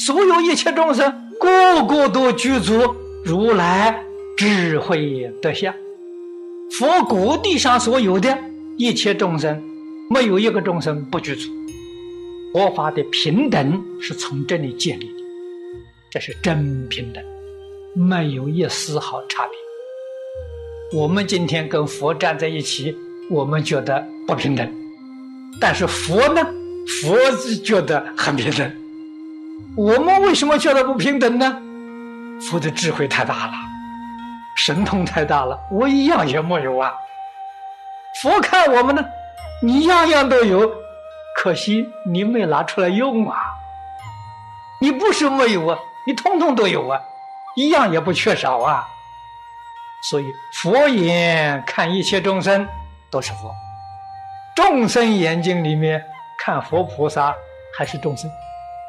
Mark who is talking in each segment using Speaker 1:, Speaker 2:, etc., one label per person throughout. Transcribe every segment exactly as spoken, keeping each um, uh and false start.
Speaker 1: 所有一切众生个个都具足如来智慧德相。佛果地上所有的一切众生，没有一个众生不具足。佛法的平等是从这里建立的，这是真平等，没有一丝毫差别。我们今天跟佛站在一起，我们觉得不平等，但是佛呢，佛觉得很平等。我们为什么觉得不平等呢？佛的智慧太大了，神通太大了，我一样也没有啊。佛看我们呢，你样样都有，可惜你没拿出来用啊。你不是没有啊，你通通都有啊，一样也不缺少啊。所以佛眼看一切众生都是佛，众生眼睛里面看佛菩萨还是众生。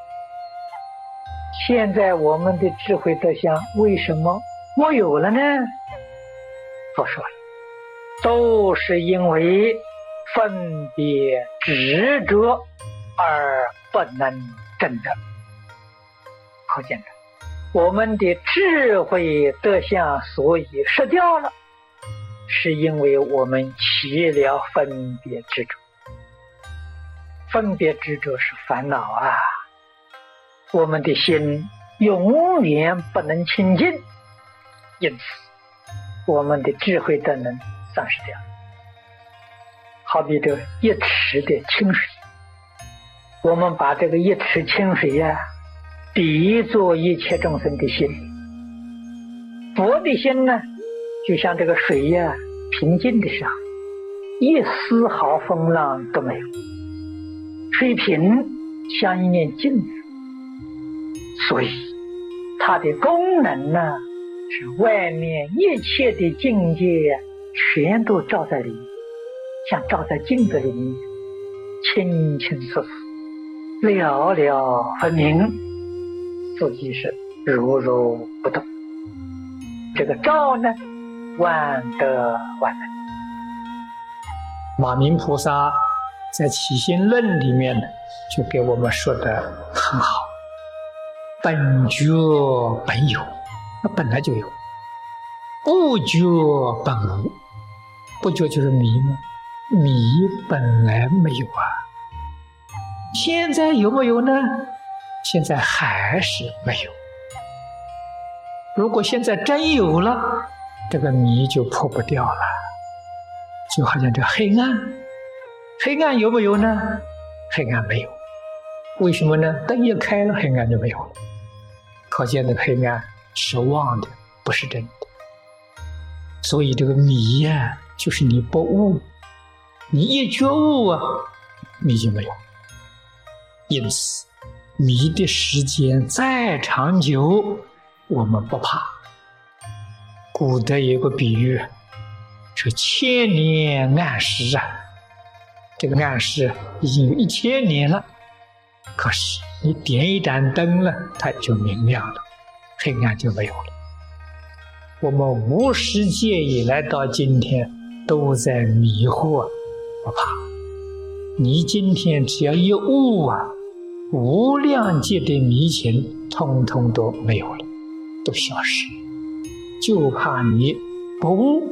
Speaker 2: 现在我们的智慧德相为什么没有了呢？佛说了，都是因为分别执着而不能证得。可见的，我们的智慧德相所以失掉了，是因为我们起了分别执着。分别执着是烦恼啊，我们的心永远不能清净，因此我们的智慧德能丧失掉。好比这一池的清水，我们把这个一池清水呀、啊，比作一切众生的心。佛的心呢，就像这个水呀、啊，平静的时候，一丝毫风浪都没有，水平像一面镜子，所以它的功能呢，是外面一切的境界全都照在里面，像照在镜子里面，清清楚楚，了了分明，自己是如如不动。这个照呢，万德万能。
Speaker 1: 马明菩萨在《起心论》里面呢，就给我们说的很好，本觉本有，那本来就有；不觉本无，不觉就是迷嘛，迷本来没有啊。现在有没有呢？现在还是没有。如果现在真有了，这个迷就破不掉了。就好像这黑暗，黑暗有没有呢？黑暗没有。为什么呢？灯一开了，黑暗就没有了。可见这个黑暗是妄的，不是真的。所以这个迷呀、啊，就是你不悟，你一觉悟啊，迷就没有。因此迷的时间再长久，我们不怕。古德有个比喻，说千年暗时啊，这个暗时已经有一千年了，可是你点一盏灯了，它就明亮了，黑暗就没有了。我们无始界以来到今天都在迷惑，不怕。你今天只要一悟啊，无量界的迷情通通都没有了，都消失了，就怕你不悟。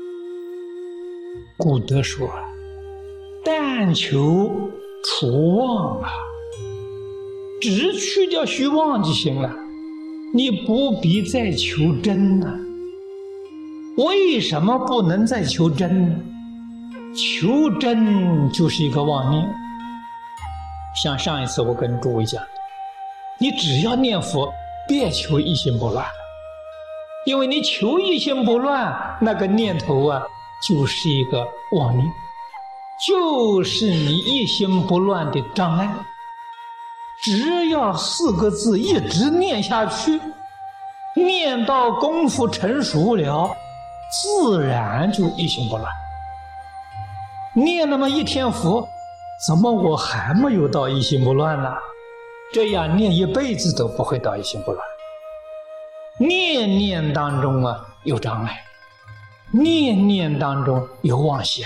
Speaker 1: 古德说，但求除妄啊，只去掉虚妄就行了，你不必再求真了、啊。为什么不能再求真呢？求真就是一个妄念。像上一次我跟诸位讲的，你只要念佛，别求一心不乱，因为你求一心不乱，那个念头啊，就是一个妄念，就是你一心不乱的障碍。只要四个字一直念下去，念到功夫成熟了，自然就一心不乱。念那么一天佛，怎么我还没有到一心不乱呢？这样念一辈子都不会到一心不乱。念念当中啊有障碍，念念当中有妄想，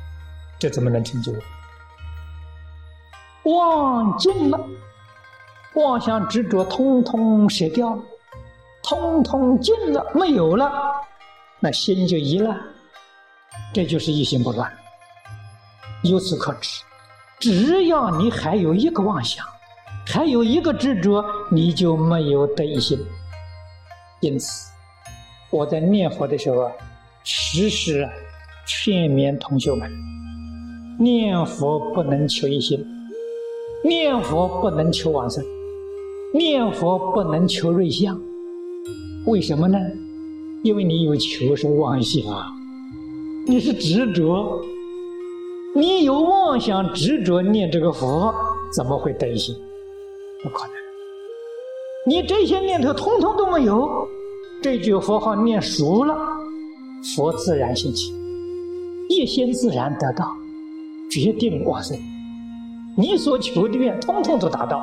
Speaker 1: 这怎么能成就？忘尽了， 妄想执着通通舍掉了，通通尽了，没有了，那心就一乱，这就是一心不乱。由此可知，只要你还有一个妄想，还有一个执着，你就没有得一心。因此我在念佛的时候时时劝勉同学们，念佛不能求一心，念佛不能求往生，念佛不能求瑞相。为什么呢？因为你有求是妄想，你是执着，你有妄想执着念这个佛，怎么会得一心？不可能。你这些念头通通都没有，这句佛号念熟了，佛自然兴起，一心自然得到，决定往生，你所求的愿通通都达到。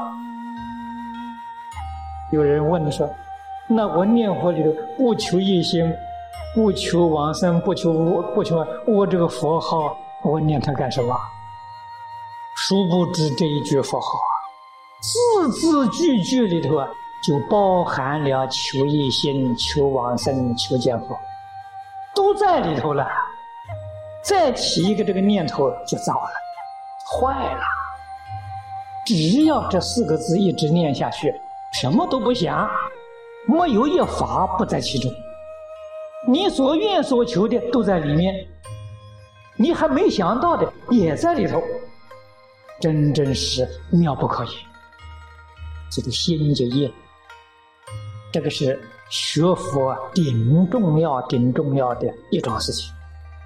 Speaker 1: 有人问说，那我念佛里头不求一心，不求往生，不求不求我这个佛号，我念它干什么？殊不知这一句佛号啊，字字句句里头啊，就包含了求一心、求往生、求见佛，都在里头了。再起一个这个念头就糟了，坏了。只要这四个字一直念下去，什么都不想，没有一法不在其中，你所愿所求的都在里面，你还没想到的也在里头，真正是妙不可言。这个心就一了。这个是学佛顶重要顶重要的一桩事情。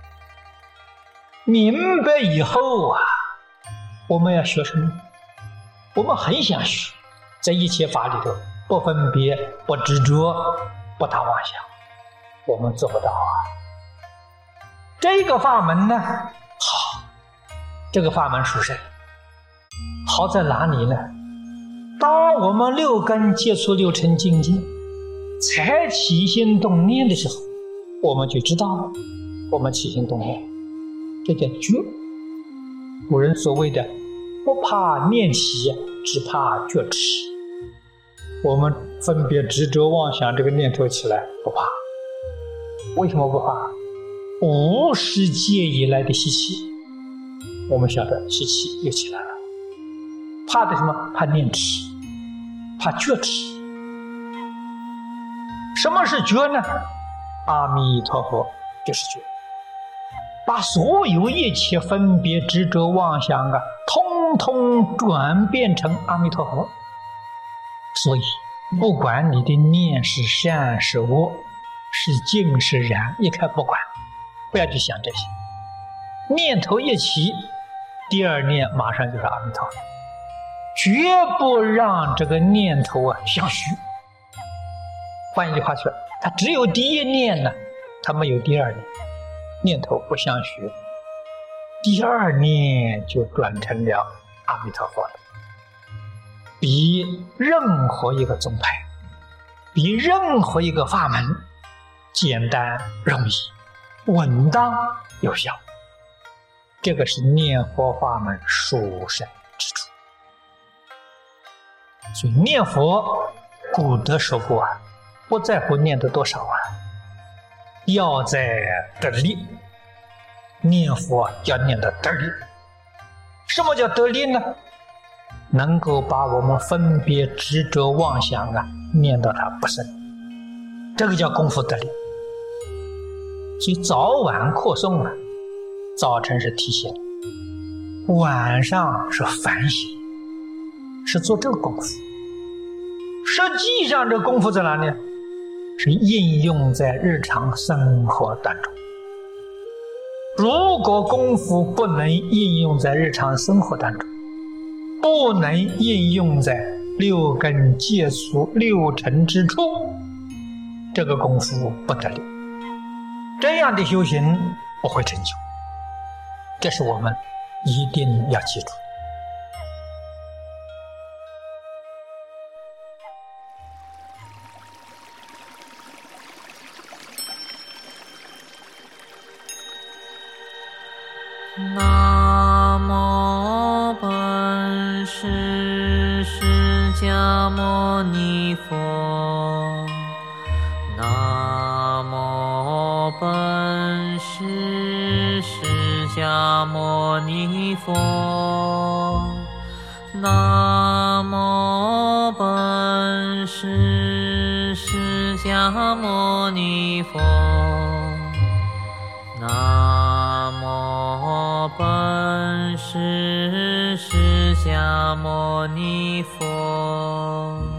Speaker 1: 明白以后啊，我们要学什么？我们很想学，在一切法里头不分别、不执着、不打妄想，我们做不到啊。这个法门呢，好，这个法门殊胜，好在哪里呢？当我们六根接触六尘境界，才起心动念的时候，我们就知道了，我们起心动念，这叫觉。古人所谓的不怕念起，只怕觉迟。我们分别执着妄想这个念头起来不怕，为什么不怕？无始界以来的习气，我们晓得习气又起来了。怕的什么？怕念迟，怕觉迟。什么是觉呢？阿弥陀佛就是觉，把所有一切分别执着妄想啊，通通转变成阿弥陀佛。所以不管你的念是善是恶，是净是染，一概不管，不要去想这些。念头一起，第二念马上就是阿弥陀佛，绝不让这个念头啊相续。换一句话说，它只有第一念呢，它没有第二念，念头不相续，第二念就转成了阿弥陀佛了。比任何一个宗派，比任何一个法门简单容易，稳当有效。这个是念佛法门殊胜之处。所以念佛，古德说过啊，不在乎念的多少啊，要在得力。念佛要念得得力。什么叫得力呢？能够把我们分别执着妄想啊念到它不生，这个叫功夫得力。所以早晚扩诵啊，早晨是提醒，晚上是反省，是做这个功夫。实际上这功夫在哪里？是应用在日常生活当中。如果功夫不能应用在日常生活当中，不能应用在六根接触六尘之处，这个功夫不得力，这样的修行不会成就。这是我们一定要记住。
Speaker 3: 南无本师释迦牟尼佛。南无本师释迦牟尼佛。南无本师释迦牟尼佛。南无本师释迦牟尼佛。